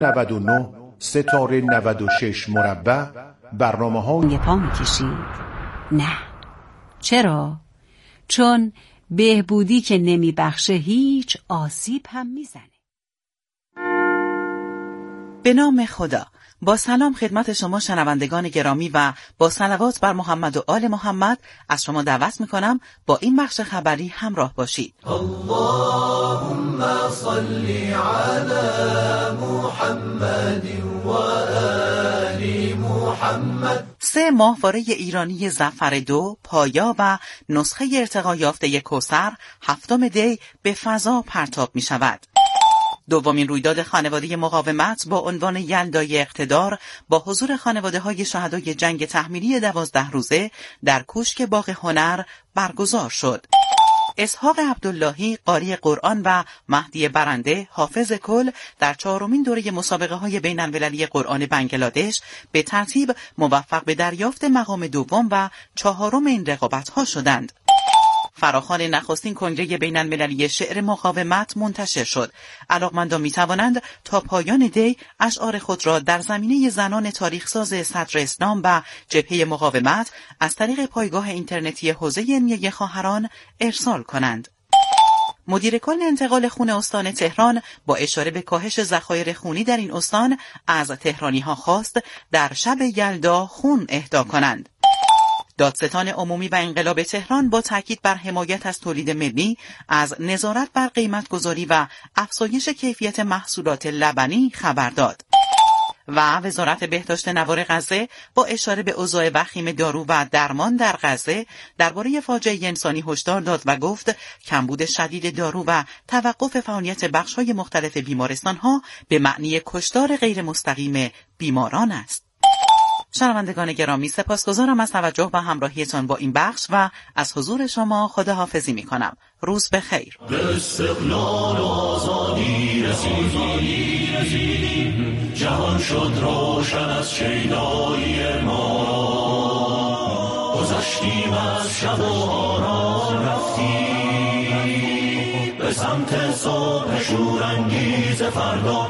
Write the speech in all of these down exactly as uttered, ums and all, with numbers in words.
نود و نه ستاره نود و شش مربع برنامه ها یه پا میکشید. نه. چرا؟ چون بهبودی که نمیبخشه هیچ آسیب هم میزنه. به نام خدا. با سلام خدمت شما شنوندگان گرامی و با صلوات بر محمد و آل محمد از شما دعوت میکنم با این بخش خبری همراه باشید. اللهم صل علی محمد و آل محمد. سه ماهواره ایرانی ظفر دو، پایا و نسخه ارتقا یافته کوثر هفتم دی به فضا پرتاب می شود. دومین رویداد خانواده مقاومت با عنوان یلدای اقتدار با حضور خانواده های شهدای جنگ تحمیلی دوازده روزه در کوشک باغ هنر برگزار شد. اسحاق عبداللهی قاری قرآن و مهدی برنده حافظ کل در چهارمین دوره مسابقه های بین المللی قرآن بنگلادش به ترتیب موفق به دریافت مقام دوم و چهارم این رقابت ها شدند. فراخوان نخستین کنگره بین المللی شعر مقاومت منتشر شد. علاقمندان می توانند تا پایان دی اشعار خود را در زمینه زنان تاریخساز صدر اسلام و جبهه مقاومت از طریق پایگاه اینترنتی حوزه علمیه خواهران ارسال کنند. مدیر کل انتقال خون استان تهران با اشاره به کاهش ذخایر خونی در این استان از تهرانی‌ها خواست در شب یلدا خون اهدا کنند. دادستان عمومی و انقلاب تهران با تاکید بر حمایت از تولید ملی از نظارت بر قیمت‌گذاری و افزایش کیفیت محصولات لبنی خبر داد. و وزارت بهداشت نوار غزه با اشاره به اوضاع وخیم دارو و درمان در غزه درباره فاجعه انسانی هشدار داد و گفت کمبود شدید دارو و توقف فعالیت بخش‌های مختلف بیمارستان‌ها به معنی کشتار غیر مستقیم بیماران است. شنوندگان گرامی سپاسگزارم از توجه و همراهیتان با این بخش و از حضور شما خداحافظی می کنم. روز بخیر. به استقلال و آزادی رسیدیم، جهان شد روشن از شیدایی ما، گذشتیم از شب و آرام رفتیم به سمت صبح شورانگیز فردا.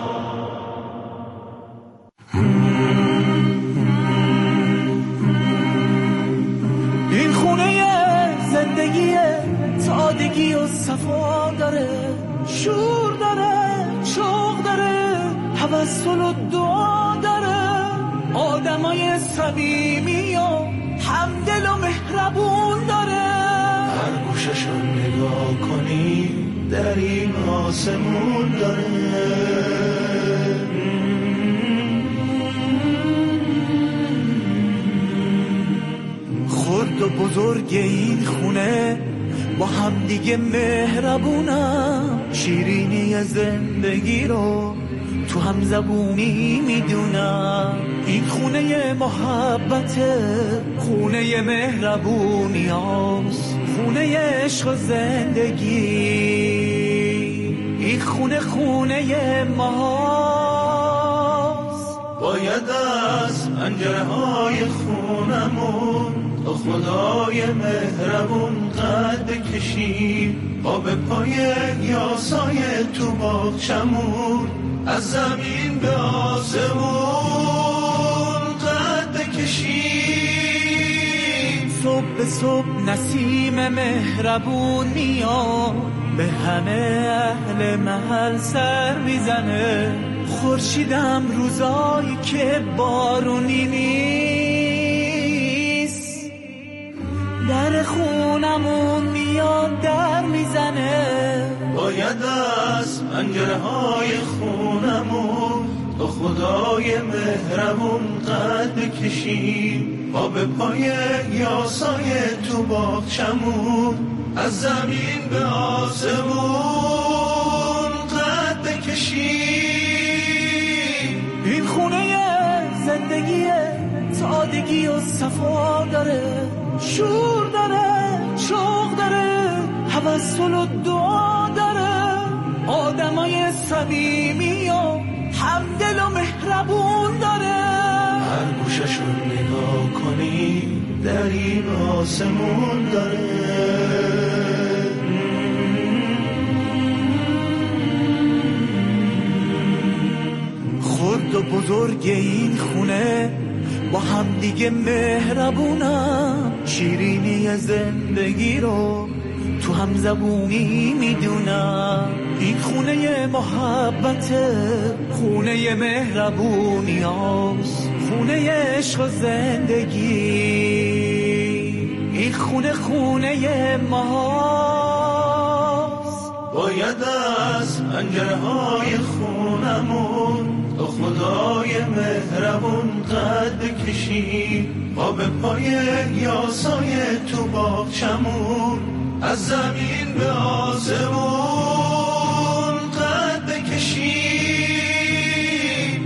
این خونه زندگی سادگی و صفا داره، شور داره، شوق داره، توسل و دعا داره، آدمای صمیمی و همدل و مهربون داره. هر گوششو نگاه کنی در این آسمون داره. خرد و بزرگ این خونه با هم دیگه مهربونم، شیرینی زندگی رو تو هم زبونی میدونم. این خونه محبته، خونه مهربونی هاست، خونه عشق و زندگی. این خونه خونه ماست. باید از پنجره های خونمون تو خدای مهربون قد بکشیم، آب پای یاسای تو باغچمون از زمین به آسمون قد بکشیم. صبح به صبح نسیم مهربون میاد، به همه اهل محل سر میزنه. خورشیدم روزایی که بارونی نیست، در خونمون میاد در میزنه. باید از پنجره های خونمون تو خدای مهربون قد بکشیم، آب پای یاسای تو باغچمون از زمین به آسمون قد بکشیم. این خونه زندگی سادگی و صفا داره، شور داره، شوق داره، توسل و دعا داره، آدمای صمیمی و همدل و مهربون داره. هر گوششو نگاه کنی در این آسمون داره. و بزرگ این خونه با هم دیگه مهربونم، شیرینی زندگی رو تو هم زبونی میدونم. این خونه محبته، خونه مهربونی هاست، خونه عشق و زندگی. این خونه خونه ماست. باید از پنجره‌های خونمون تو خدای مهربون قد بکشیم، آب پای یاسای تو باغچمون از زمین به آسمون قد بکشیم.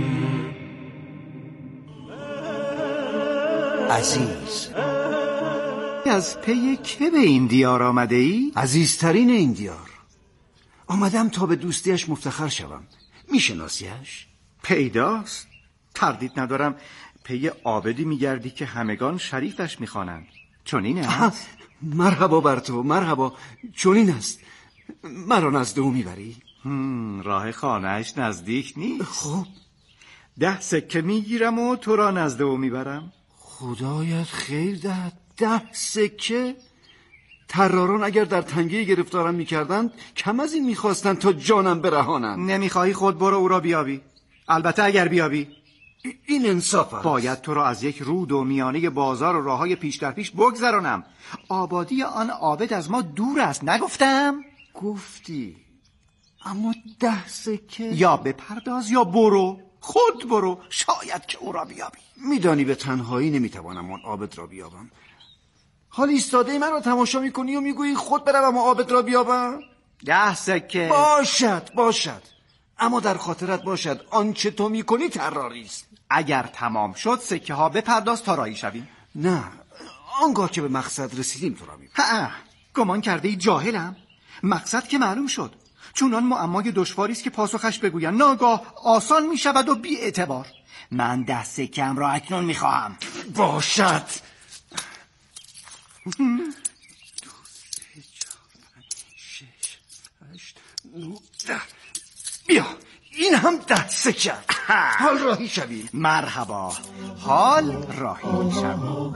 عزیز، از پی که به این دیار آمده ای؟ عزیزترین این دیار. آمدم تا به دوستیش مفتخر شوم. میشناسیش؟ پیداست، تردید ندارم پی عابدی میگردی که همگان شریفش میخوانند. چنین است؟ مرحبا بر تو، مرحبا. چنین است. مرا نزد او میبری؟ راه خانهش نزدیک نیست. خب ده سکه میگیرم و تو را نزد او میبرم. خدایت خیر دهد. ده سکه؟ طراران اگر در تنگی گرفتارم میکردند کم از این میخواستند تا جانم برهانند. نمیخواهی خود برو او را بیابی. البته اگر بیابی. این انصاف است. باید تو را از یک رود و میانه بازار و راههای پیش در پیش بگذرانم. آبادی آن عابد از ما دور است، نگفتم؟ گفتی، اما ده سکه. یا بپرداز یا برو، خود برو، شاید که او را بیابی. میدانی به تنهایی نمیتوانم آن عابد را بیابم. حال ایستاده من را تماشا میکنی و میگویی خود بروم و عابد را بیابم؟ ده سکه. باشد باشد، اما در خاطرت باشد آنچه تو میکنی طراری است. اگر تمام شد سکه ها بپرداز تا رایی شویم. نه، آنگاه که به مقصد رسیدیم تو را میبرم. گمان کرده ای جاهلم؟ مقصد که معلوم شد. چونان معمای دشواری است که پاسخش بگویم ناگاه آسان میشود و بی اعتبار. من ده سکه‌ام را اکنون میخواهم. باشد. دو، سه، چهار، پنج، شش، هشت، نه، ده. بیا، این هم ده سکه. حال راهی شوی. مرحبا، حال راهی شوی.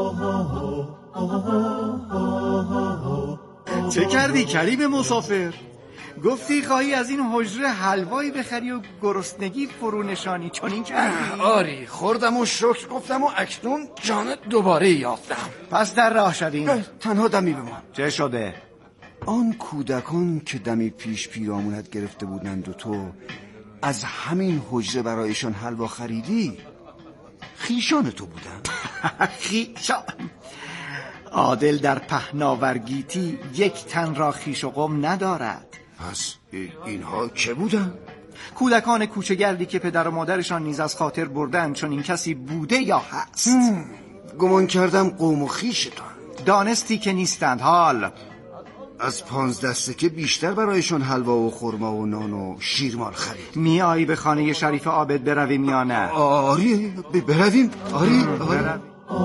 چه کردی کریم مسافر؟ گفتی خواهی از این حجره حلوایی بخری و گرسنگی فرو نشانی، چنین کردی؟ آری، خوردم و شکر گفتم و اکنون جان دوباره یافتم. پس در راه شدیم. تنها دمی بمان. چه شده؟ آن کودکان که دمی پیش پیرامونت گرفته بودند و تو از همین حجره برایشان حلوا خریدی، خیشان تو بودند. خیشان؟ عادل در پهناورگیتی یک تن را خیش و قم ندارد. پس اینها که بودن؟ کودکان کوچه‌گردی که پدر و مادرشان نیز از خاطر بردن، چون این کسی بوده یا هست. گمان کردم قوم و خیشتان. دانستی که نیستند. حال از پانزده سکه بیشتر برایشان حلوا و خرما و نان و شیرمال خرید. می آیی به خانه شریف عابد برویم یا نه؟ آری برویم. آری آری.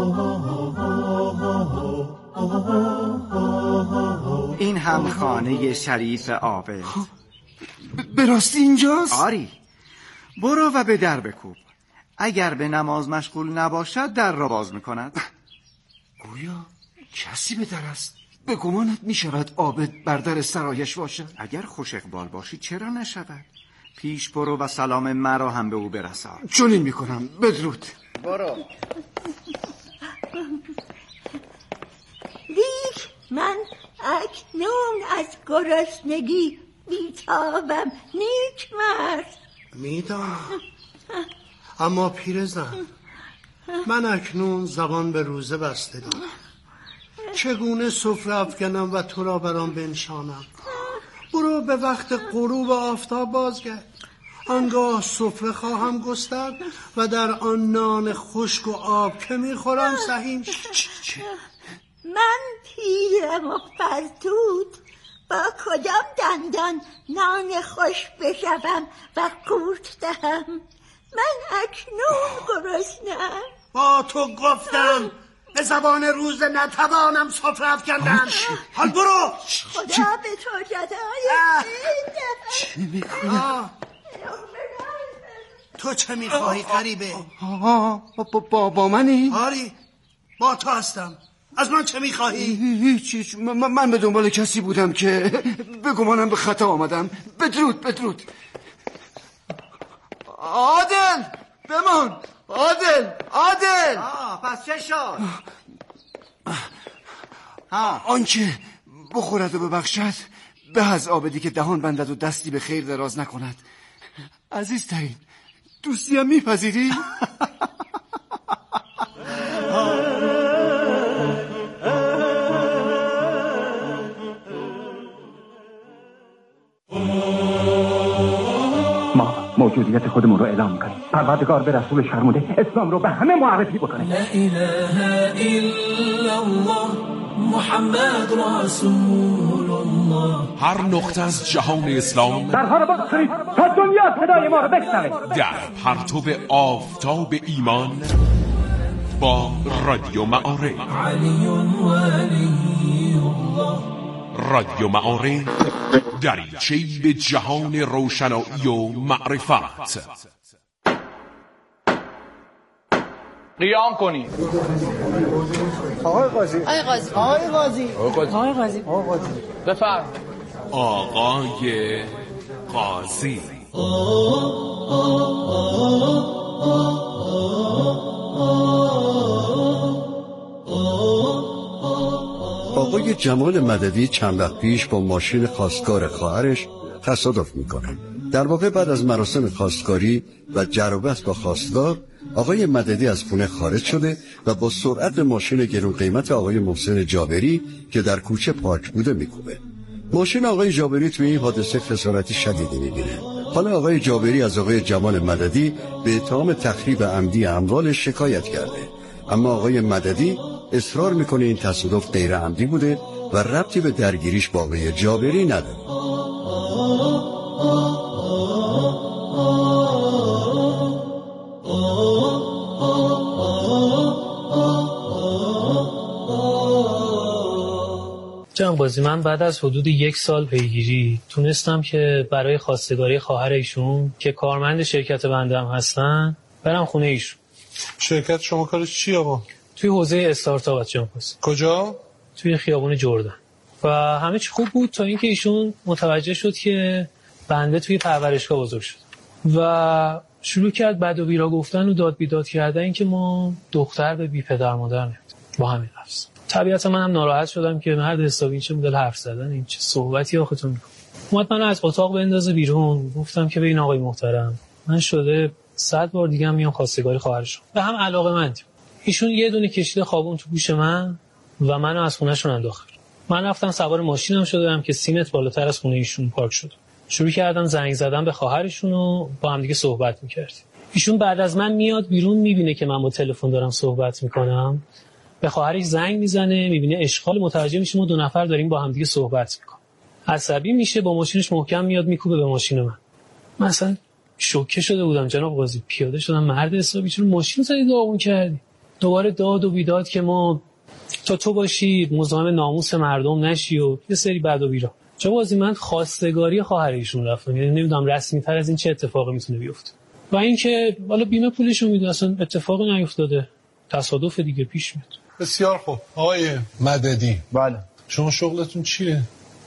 این هم خانه شریف عابد. به راستی اینجاست؟ آری، برو و به در بکوب. اگر به نماز مشغول نباشد در را باز میکند. گویا کسی به در است. به گمانت میشود عابد بر در سرایش باشد؟ اگر خوش اقبال باشی چرا نشود؟ پیش برو و سلام مرا هم به او برسان. چنین میکنم. بدرود. برو. لیک من اکنون از گرسنگی بیتابم. نیک مرد. میدانم، اما پیرزن، من اکنون زبان به روزه بسته دارم. چگونه سفره افکنم و تو را برام بنشانم؟ برو به وقت غروب آفتاب بازگرد. آنگاه سفره خواهم گسترد و در آن نان خشک و آب که میخورم سهیم. من پیرم و فرتود، با کدام دندان نان خوش بشوم و قورت دهم؟ من اکنون گرسنه‌ام. با تو گفتم به زبان روزه نتوانم سفره افکندن. حال برو. خدا به تو جزای خیر دهد. چه میکنی؟ تو چه میخواهی غریبه؟ آها با, با منی؟ آری با تو هستم. از من چه میخواهی؟ هیچ هیچ من, من به دنبال کسی بودم که بگمانم به خطا آمدم. بدرود بدرود. عادل بمان. عادل عادل. آه پس چه شد؟ آنچه بخورد و ببخشد به از آبدی که دهان بندد و دستی به خیر دراز نکند. عزیزترین دوستیم میپذیری؟ ما موجودیت خودمون رو اعلام میکنیم. پروردگار به رسول شرموده اسلام رو به همه معرفی بکنه. لا اله الا الله محمد رسول الله. هر نقطه از جهان اسلام در حال بازخرید تا دنیا صدای ما رو بشنوه. در پرتو آفتاب ایمان با رادیو معارف. علی ولی الله. رادیو معارف دریچه‌ای به جهان روشنایی و معرفت. قیام کنید. آقای قاضی. آقای قاضی. آقای قاضی. آقای قاضی. آقای قاضی. بفرم. آقای قاضی. آقای جمال مددی چند وقت پیش با ماشین خواستگار خواهرش تصادف میکنه. در واقع بعد از مراسم خواستگاری و جر و بحث با خواستگار، آقای مددی از خونه خارج شده و با سرعت ماشین گرون قیمت آقای محسن جابری که در کوچه پارک بوده میکوبه. ماشین آقای جابری توی این حادثه خسارتی شدیدی میبینه. حالا آقای جابری از آقای جمال مددی به اتهام تخریب عمدی اموالش شکایت کرده، اما آقای مددی اصرار میکنه این تصادف غیر عمدی بوده و ربطی به درگیریش با آقای جابری نداره. جناب قاضی، من بعد از حدود یک سال پیگیری تونستم که برای خواستگاری خواهر ایشون که کارمند شرکت بندم هستن برم خونه ایشون. شرکت شما کارش چیه آقا؟ توی حوزه استارتاپ جناب قاضی. کجا؟ توی خیابون جردن. و همه چی خوب بود تا اینکه ایشون متوجه شد که بنده توی پرورشگاه بزرگ شد و شروع کرد بد و بیرا گفتن و داد بیداد کردن اینکه ما دختر به بی پدر مادر نمیدیم. با همین لفظ طبیعتا منم ناراحت شدم که مرد حسابی چه مدل حرف زدن، این چه صحبتی آختون میکنه. اومد منو از اتاق بندازه بیرون. گفتم که ببین آقای محترم، من شده صد بار دیگه هم میام خواستگاری خواهرشون به هم علاقه مندیم. ایشون یه دونه کشیده خوابون تو گوش من و منو از خونهشون انداخت. من رفتم سوار ماشینم شدم که سیمت بالاتر از خونه ایشون پارک شد. شروع کردم زنگ زدن به خواهرشون و با هم دیگه صحبت می‌کردیم. ایشون بعد از من میاد بیرون، میبینه که من با تلفن دارم صحبت میکنم، به خواهرش زنگ میزنه، میبینه اشغال، متوجه میشه ما دو نفر داریم با هم دیگه صحبت میکنیم. عصبی میشه، با ماشینش محکم میاد میکوبه به ماشین من. من اصلا شوکه شده بودم جناب قاضی. پیاده شدم، مرد حسابی چرا ماشین زدی داغون کردی؟ دوباره داد و بیداد که ما تا تو باشی مزاحم ناموس مردم نشی و یه سری بد و بیرا. جناب قاضی، من خواستگاری خواهر ایشون رفتم، یعنی نمیدونم رسمی تر از این چه اتفاقی میتونه بیفته. و اینکه والا بیمه پولشو میده، اصلا اتفاقی نیفتاده، تصادف دیگه پیش میاد. بسیار خوب. آقای مددی، بله شما شغلتون چیه؟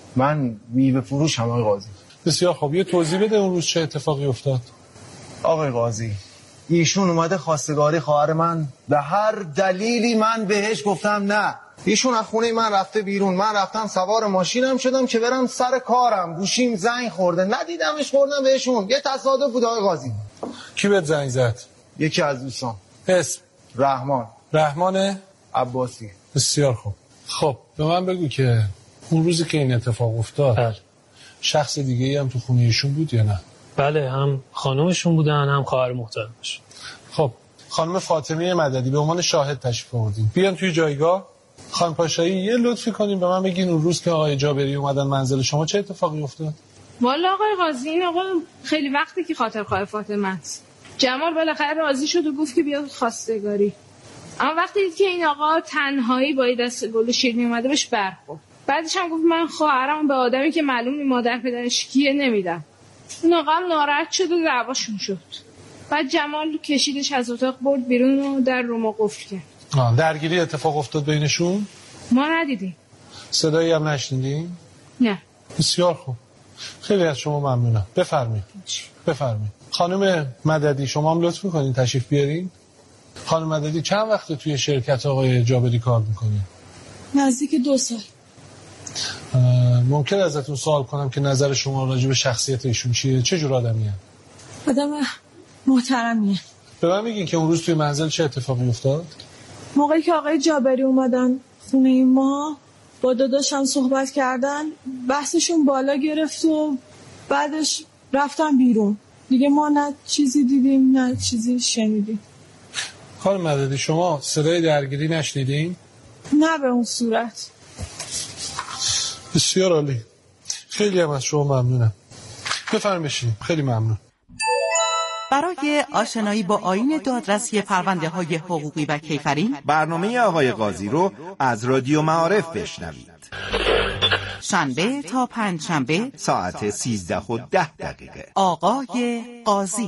من میوه فروش هم آقای قاضی. بسیار خوب. یه توضیح بده اون روز چه اتفاقی افتاد. آقای قاضی، ایشون اومده خواستگاری خواهر من، به هر دلیلی من بهش گفتم نه. ایشون از خونه من رفته بیرون، من رفتم سوار ماشینم شدم که برم سر کارم، گوشیم زنگ خورده، ندیدمش، خوردم بهشون. یه تصادف بود آقای قاضی. کی بهت زنگ زد؟ یکی از دوستان. اسم؟ رحمان. رحمان عباسی. بسیار خوب. خب به من بگو که اون روزی که این اتفاق افتاد بله. شخص دیگه ای هم تو خونه ایشون بود یا نه؟ بله، هم خانمشون بودن هم خواهر محترمش. خب خانم فاطمه مددی به عنوان شاهد تشریف آوردین. بیان توی جایگاه. خانم پاشایی یه لطفی کنین به من بگین اون روز که آقای جابری اومدن منزل شما چه اتفاقی افتاد؟ والا آقای قاضی، این آقا خیلی وقتی که خاطر خواه فاطمه است. جمال بالاخره راضی شد و گفت که بیاد خواستگاری. اما وقتی دید که این آقا تنهایی با دست گل شیرینی اومده بهش برخورد. بعدش هم گفت من خواهرم به آدمی که معلوم نی مادر پدرش کیه نمیدم. اون آقا هم ناراحت شد و دعواشون شد. بعد جمال کشیدش از اتاق برد بیرون و در رو ما قفل کرد. آه درگیری اتفاق افتاد بینشون؟ ما ندیدیم. صدایی هم نشنیدیم؟ نه. بسیار خوب. خیلی از شما ممنونم. بفرمایید. بفرمایید. خانم مددی شما هم لطف می‌کنین تشریف بیارین؟ خانم مددی چند وقت توی شرکت آقای جابری کار می‌کنین؟ نزدیک دو سال. ممکن ازتون سوال کنم که نظر شما راجع به شخصیت ایشون چیه؟ چه جور آدمیه؟ آدم محترمیه. به من میگین که اون روز توی منزل چه اتفاقی افتاد؟ موقعی که آقای جابری اومدن خونه ما با داداشم صحبت کردن، بحثشون بالا گرفت و بعدش رفتن بیرون. دیگه ما نه چیزی دیدیم نه چیزی شنیدیم. خانم مددی شما صدای درگیری نشنیدین؟ نه به اون صورت. بسیار عالی. خیلی هم از شما ممنونم. بفرمایید. خیلی ممنون. برای آشنایی با آیین دادرسی پرونده های حقوقی و کیفری برنامه آقای قاضی رو از رادیو معارف بشنوید. شنبه تا پنج شنبه ساعت سیزده و ده دقیقه. آقای قاضی.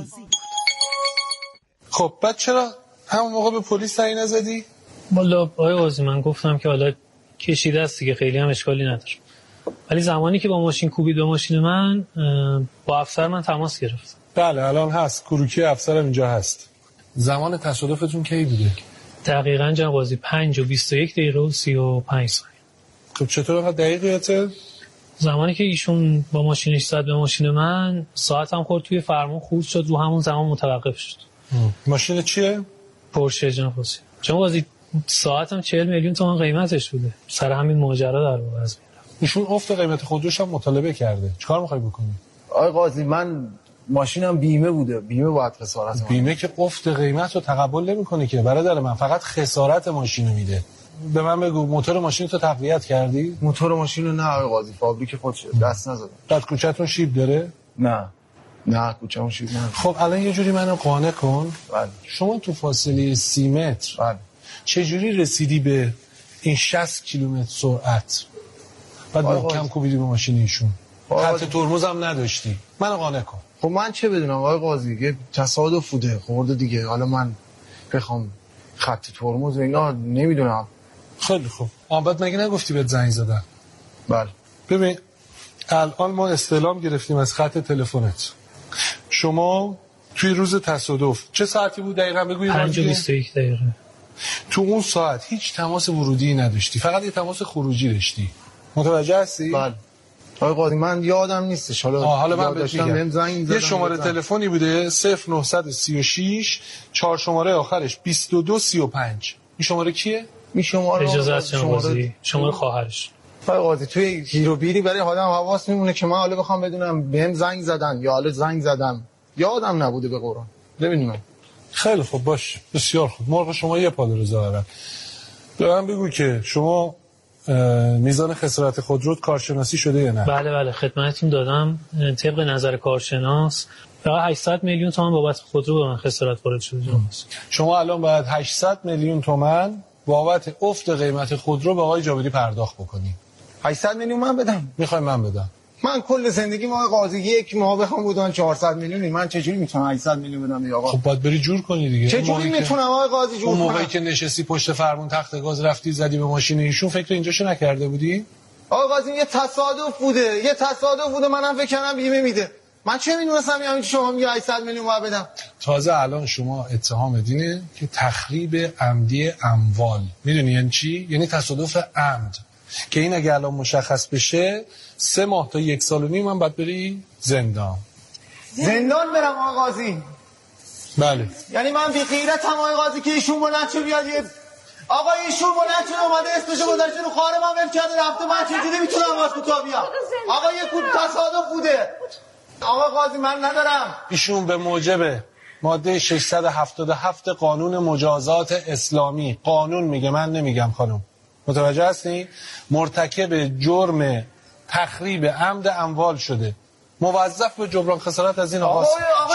خب بعد چرا همون موقع به پلیس زنگ نزدی؟ والا آقای قاضی من گفتم که حالا کشیده است دیگه، خیلی هم اشکالی نداره. ولی زمانی که با ماشین کوبید به ماشین من، با افسر من تماس گرفت. بله الان هست، کروکی افسرم اینجا هست. زمان تصادفتون کی بوده؟ دقیقاً جناب قاضی پنج و بیست و یک دقیقه و سی و پنج ثانیه. خب چطور انقدر دقیقیته؟ زمانی که ایشون با ماشینش زد به ماشین من، ساعتم خورد توی فرمون خورد شد، رو همون زمان متوقف شد. ماشین چیه؟ پورشه جناب قاضی. جناب قاضی ساعتم چهل میلیون تومان قیمتش بوده. سر همین ماجرا در واقع از میرم. ایشون افت قیمت خودروش هم مطالبه کرده. چیکار می‌خوای بکنی؟ آقای قاضی من ماشینم بیمه بوده، بیمه باید خسارت من. بیمه که افت قیمت رو تقبل نمی‌کنه که برادر من، فقط خسارت ماشینو میده. به من بگو موتور ماشین تو تقویت کردی؟ موتور ماشین رو نه آقای قاضی، فابریک خودش دست نزدم. بعد کوچه‌تون شیب داره؟ نه نه کوچه‌مون شیب نداره. خب الان یه جوری منو قانع کن. بله. شما تو فاصله سی متر بله چه جوری رسیدی به این شصت کیلومتر سرعت؟ بعد محکم کوبیدی به ماشین ایشون. خط ترمز هم نداشتی. منو قانع کن. خب من چه بدونم آقای قاضی، یه تصادف بوده خورده دیگه. حالا من بخوام خط ترمز اینا نمیدونم. خیلی خوب. آباد مگه نگفتی بهت زنگ زدن؟ بله. ببین الان ما استعلام گرفتیم از خط تلفنت. شما توی روز تصادف چه ساعتی بود دقیقاً بگویید؟ پنج و بیست و یک دقیقه. تو اون ساعت هیچ تماس ورودی نداشتی، فقط یه تماس خروجی داشتی. متوجه هستی؟ بله. آقای قاضی من یادم نیستش. حالا حالا من بهت میگم. یه شماره زدم. تلفنی بوده صفر نه سه شش، چهار شماره آخرش بیست و دو سی و پنج. این شماره کیه؟ این شماره اجازه است شماره شماره خواهرش. آقای قاضی توی گیر و بیری برای آدم حواس میمونه که من حالا بخوام بدونم بهم زنگ زدن یا حالا زنگ زدم، یادم نبوده به قرآن. ببینیم. خیلی خوب باش، بسیار خوب. مرغ شما یه پاله رو زدن. به من بگو که شما میزان خسارت خودروت کارشناسی شده یا نه؟ بله بله خدمتتون دادم. طبق نظر کارشناس فقط هشتصد میلیون تومان بابت خودرو به من خسارت وارد شده. شما الان باید هشتصد میلیون تومان بابت افت قیمت خودرو به آقای جابری پرداخت بکنی. هشتصد میلیون من بدم؟ میخوای من بدم؟ من کل زندگی ما قاضی یک ماه بخوام بودن چهارصد میلیونی، من چجوری میتونم هشتصد میلیون بدم به آقا؟ خب باید بری جور کنی دیگه. چجوری میتونم آقای قاضی جور کنم؟ اون موقعی که نشستی پشت فرمون تخت گاز رفتی زدی به ماشین ایشون، فکر اینجاشو نکرده بودی؟ آقا قاضی یه تصادف بوده، یه تصادف بوده، منم فکر کردم بیمه میده. من چه میدونستم همین که شما میگی هشتصد میلیون باید بدم؟ تازه الان شما اتهام دینه که تخریب عمدی اموال. میدونی یعنی چی؟ یعنی تصادف عمد. که این اگه الان مشخص بشه سه ماه تا یک سال و نیم من باید بری زندان. زندان برم آقا قاضی؟ بله. یعنی من بی غیرتم آقا قاضی که ایشون بلند شد بیاد یه آقا ایشون بلند شد اومده اسمشو گذاشته رو خار من ول کرده رفته، من چجوری میتونم واسه تو بیام؟ آقا یه کود تصادف بوده. آقا قاضی من ندارم. ایشون به موجب ماده ششصد و هفتاد و هفت قانون مجازات اسلامی، قانون میگه من نمیگم خانم، متوجه هستی؟ مرتکب جرم تخریب عمد اموال شده، موظف به جبران خسارت از این آقاست.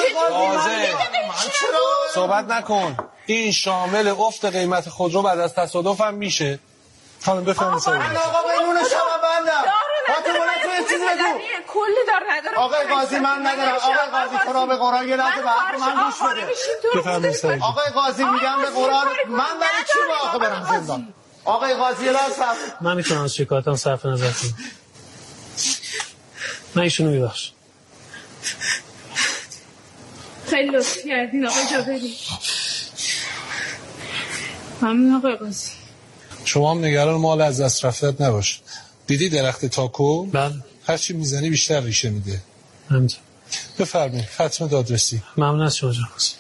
صحبت نکن. این شامل افت قیمت خودرو بعد از تصادف هم میشه. خانم بفرمایید. آقا بینون شما بندم. تو یه چیزی بگو. کلی دار نداره. آقای قاضی من ندارم. آقای قاضی تو را به قرآن یه لحظه به حرف من گوش بده. بفرمایید. آقای قاضی میگم به قرآن من برای چی با آخه برم زندان؟ آقای قاضی لحظه من میتونم از شکایتم صرف نظر کنم. من ایشونو میبخش. خیلی لطف کردین آقای جابری. ممنون آقای قاضی. شما هم نگران مال از دست رفتت نباش. دیدی درخت تاکو؟ بله. هرچی میزنی بیشتر ریشه میده. همینطور. بفرمایید ختم دادرسی. ممنون از شما جناب قاضی.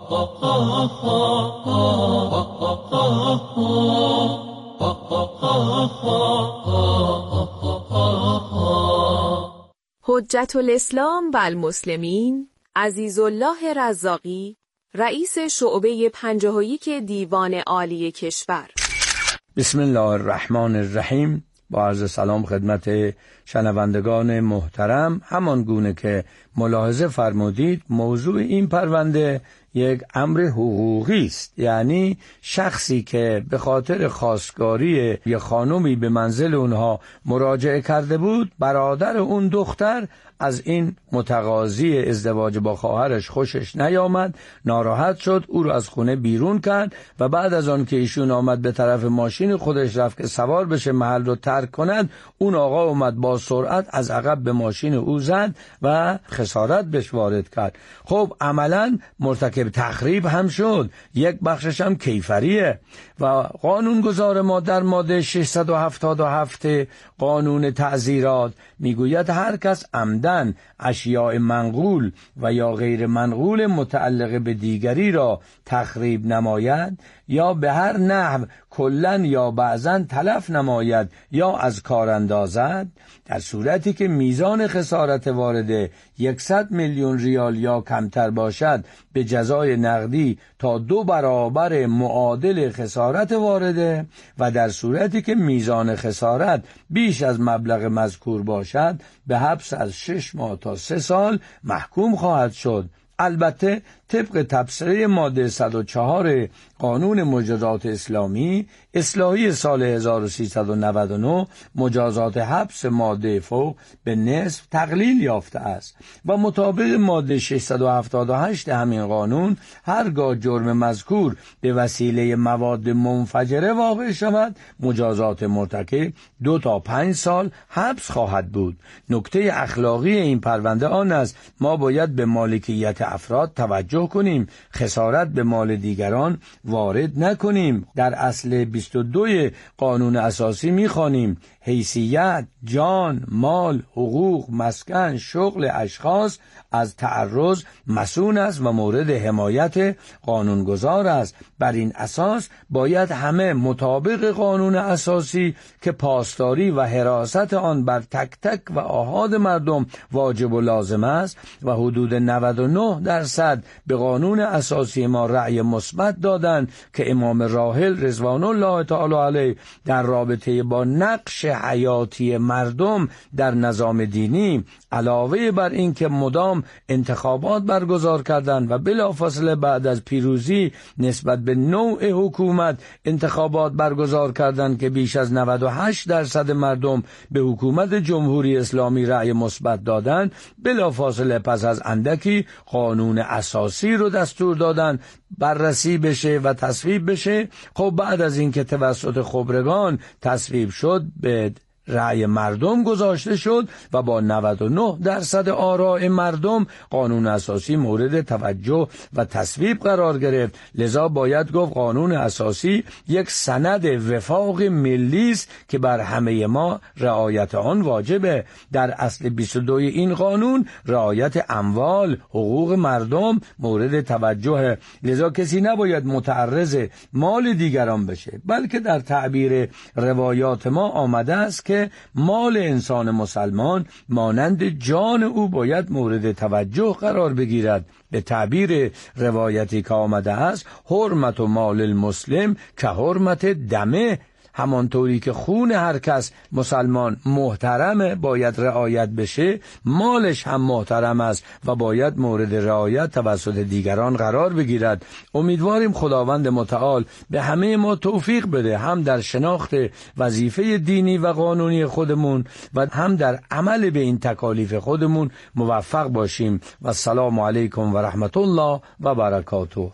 حجت الاسلام و المسلمین عزیزالله رزاقی، رئیس شعبه پنجاه و یک دیوان عالی کشور. بسم الله الرحمن الرحیم. با عرض سلام خدمت شنوندگان محترم. همان گونه که ملاحظه فرمودید موضوع این پرونده یک امر حقوقی است، یعنی شخصی که به خاطر خواستگاری یک خانمی به منزل اونها مراجعه کرده بود، برادر اون دختر از این متقاضی ازدواج با خواهرش خوشش نیامد، ناراحت شد، او رو از خونه بیرون کرد و بعد از آن که ایشون آمد به طرف ماشین خودش رفت که سوار بشه محل رو ترک کند، اون آقا اومد با سرعت از عقب به ماشین او زد و خسارت بهش وارد کرد. خب عملاً مرتکب تخریب هم شد، یک بخشش هم کیفریه و قانونگذار ما در ماده ششصد و هفتاد و هفت قانون تعزیرات میگوید هر کس عمدن اشیاء منقول و یا غیر منقول متعلق به دیگری را تخریب نماید یا به هر نحو کلن یا بعضن تلف نماید یا از کار اندازد، در صورتی که میزان خسارت وارده یکصد میلیون ریال یا کمتر باشد به جزای نقدی تا دو برابر معادل خسارت وارده و در صورتی که میزان خسارت بیش از مبلغ مذکور باشد به حبس از شش ماه تا سه سال محکوم خواهد شد. البته طبق تبصره ماده صد و چهار قانون مجازات اسلامی اصلاحی سال هزار و سیصد و نود و نه مجازات حبس ماده فوق به نصف تقلیل یافته است و مطابق ماده ششصد و هفتاد و هشت همین قانون هرگاه جرم مذکور به وسیله مواد منفجره واقع شود مجازات مرتکب دو تا پنج سال حبس خواهد بود. نکته اخلاقی این پرونده آن است ما باید به مالکیت افراد توجه کنیم، خسارت به مال دیگران وارد نکنیم. در اصل بیست و دو قانون اساسی می‌خوانیم حیثیت، جان، مال، حقوق، مسکن، شغل اشخاص از تعرض مسئول است و مورد حمایت قانونگذار است. بر این اساس باید همه مطابق قانون اساسی که پاسداری و حراست آن بر تک تک و آحاد مردم واجب و لازم است و حدود نود و نه درصد به قانون اساسی ما رأی مثبت دادند که امام راحل رضوان الله تعالی علیه در رابطه با نقش حیاتی مردم در نظام دینی علاوه بر این که مدام انتخابات برگزار کردند و بلافاصله بعد از پیروزی نسبت به نوع حکومت انتخابات برگزار کردند که بیش از نود و هشت درصد مردم به حکومت جمهوری اسلامی رأی مثبت دادند، بلافاصله پس از اندکی قانون اساسی رو دستور دادند بررسی بشه و تصویب بشه. خب بعد از اینکه توسط خبرگان تصویب شد به رأی مردم گذاشته شد و با نود و نه درصد آراء مردم قانون اساسی مورد توجه و تصویب قرار گرفت. لذا باید گفت قانون اساسی یک سند وفاق ملی است که بر همه ما رعایت آن واجبه. در اصل بیست و دو این قانون رعایت اموال، حقوق مردم مورد توجه، لذا کسی نباید متعرض مال دیگران بشه، بلکه در تعبیر روایات ما آمده است که مال انسان مسلمان مانند جان او باید مورد توجه قرار بگیرد. به تعبیر روایتی که آمده است حرمت و مال المسلم که حرمت دمه، همانطوری که خون هر کس مسلمان محترمه باید رعایت بشه، مالش هم محترم است و باید مورد رعایت توسط دیگران قرار بگیرد. امیدواریم خداوند متعال به همه ما توفیق بده، هم در شناخت وظیفه دینی و قانونی خودمون و هم در عمل به این تکالیف خودمون موفق باشیم. و السلام علیکم و رحمت الله و برکاته.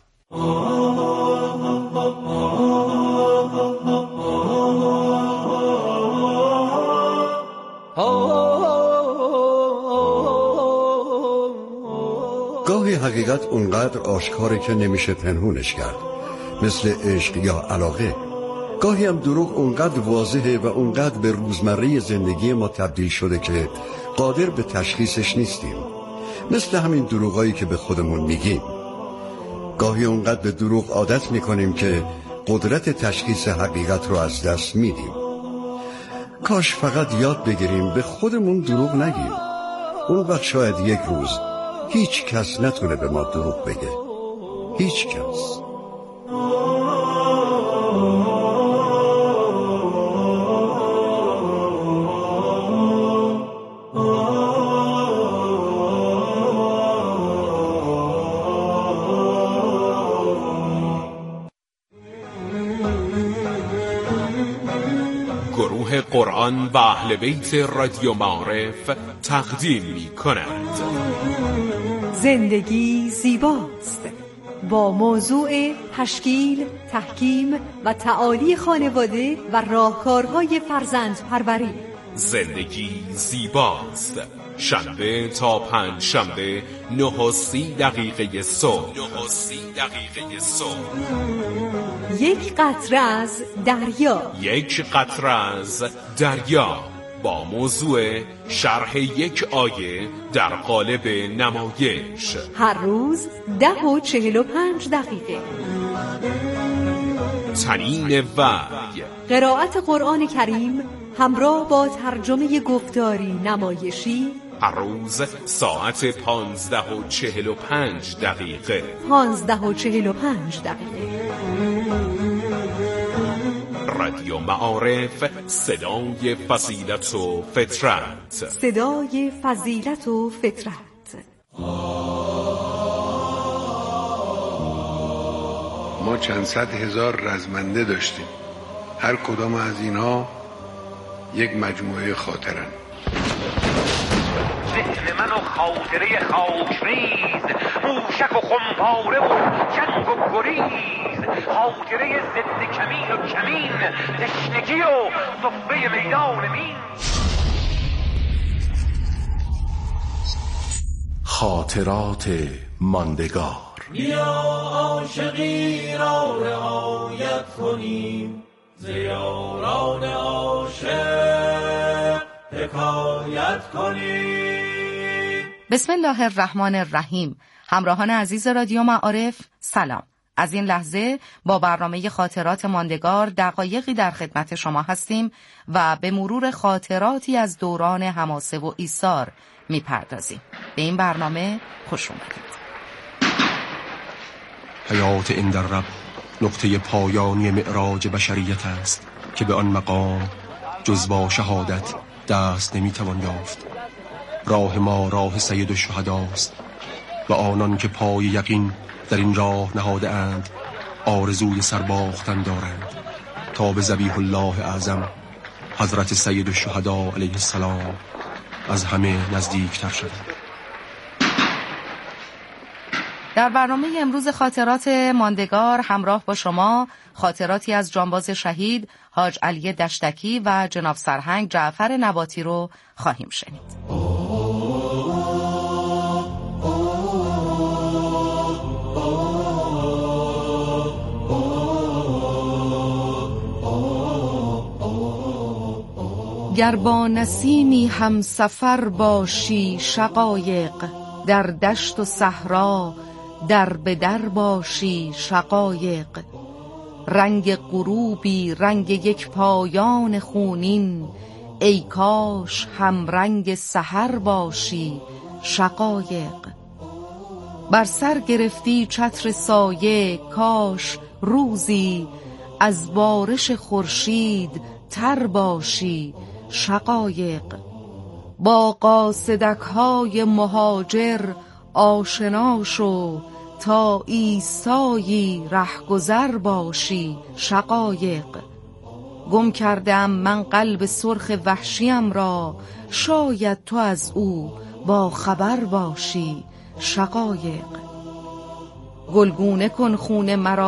گاهی حقیقت اونقدر آشکاره که نمیشه پنهونش کرد، مثل عشق یا علاقه. گاهی هم دروغ اونقدر واضحه و اونقدر به روزمره زندگی ما تبدیل شده که قادر به تشخیصش نیستیم، مثل همین دروغایی که به خودمون میگیم. گاهی اونقدر به دروغ عادت میکنیم که قدرت تشخیص حقیقت رو از دست میدیم. کاش فقط یاد بگیریم به خودمون دروغ نگیم. اون وقت شاید یک روز هیچ کس نتونه به ما دروغ بگه. هیچ کس. گروه قرآن و اهل بیت رادیو معارف تقدیم می کند زندگی زیباست، با موضوع تشکیل، تحکیم و تعالی خانواده و راهکارهای فرزندپروری. زندگی زیباست، شنبه تا پنج شنبه نه و سی دقیقه صبح. نه و سی دقیقه صبح. یک قطره از دریا. یک قطره از دریا با موضوع شرح یک آیه در قالب نمایش. هر روز ده و چهل و پنج دقیقه. تنین وحی، قرائت قرآن کریم همراه با ترجمه گفتاری نمایشی. هر روز ساعت پانزده و چهل و پنج دقیقه. پانزده و چهل و پنج دقیقه. رادیو معارف، صدای فضیلت و فطرت. صدای فضیلت و فطرت. ما چند صد هزار رزمنده داشتیم، هر کدام از اینها یک مجموعه خاطرن. ذهن من و خاطره خاکریز، موشک و خمپاره و جنگ و گریز، خاطره ضد کمین و کمین، تشنگی و صفه میدان مین. خاطرات ماندگار. بیا عاشقی را رعایت کنیم، زیاران عاشق حکایت کنیم. بسم الله الرحمن الرحیم. همراهان عزیز رادیو معارف، سلام. از این لحظه با برنامه خاطرات ماندگار دقایقی در خدمت شما هستیم و به مرور خاطراتی از دوران حماسه و ایثار میپردازیم. به این برنامه خوش اومدید. حیات عند الرب نقطه پایانی معراج بشریت است که به آن مقام جز با شهادت دست نمیتوان یافت. راه ما راه سید الشهداست و آنان که پای یقین در این راه نهاده اند آرزوی سرباختن دارند تا به ذبیح الله اعظم حضرت سید الشهدا علیه السلام از همه نزدیکتر شدند. در برنامه امروز خاطرات ماندگار همراه با شما خاطراتی از جانباز شهید حاج علی دشتکی و جناب سرهنگ جعفر نباتی رو خواهیم شنید. گر با نسیمی هم سفر باشی شقایق، در دشت و صحرا در به در باشی شقایق. رنگ غروبی رنگ یک پایان خونین، ای کاش هم رنگ سحر باشی شقایق. بر سر گرفتی چتر سایه، کاش روزی از بارش خورشید تر باشی شقایق. با قاصدک های مهاجر آشنا شو تا ایستایی رهگذر باشی شقایق. گم کردم من قلب سرخ وحشیم را، شاید تو از او با خبر باشی شقایق. گلگونه کن خون مرا